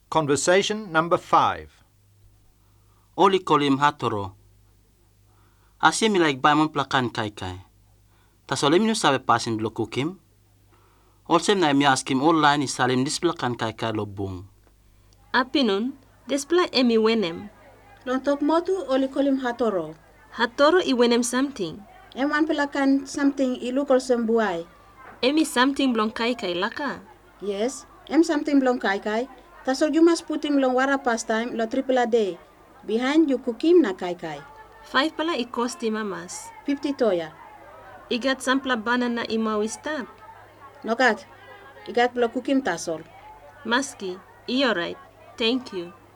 Conversation number 5. Oli kolim hatoro. Asia mi like baimon plakan kai kai. Tasole mi no sabe pasin blo kukim. Olsem na mi askim online is salim dis plakan kai kai lo bung. Apinun, despla emi wenem. Lontok motu oli kolim hatoro. Hatoro I wenem something. Eman pelakan something ilukol sembuai. Emi something blong kai kai laka. Yes, something blong kai kai. Tasol you must put him long wara pastime lo triple a day. Behind you kukim na kai kai. 5 pala I costi mamas. 50 toya. Igat sampla banana imawi stab. Nokat, igat blo kukim tasol. Maski, I alright. Thank you.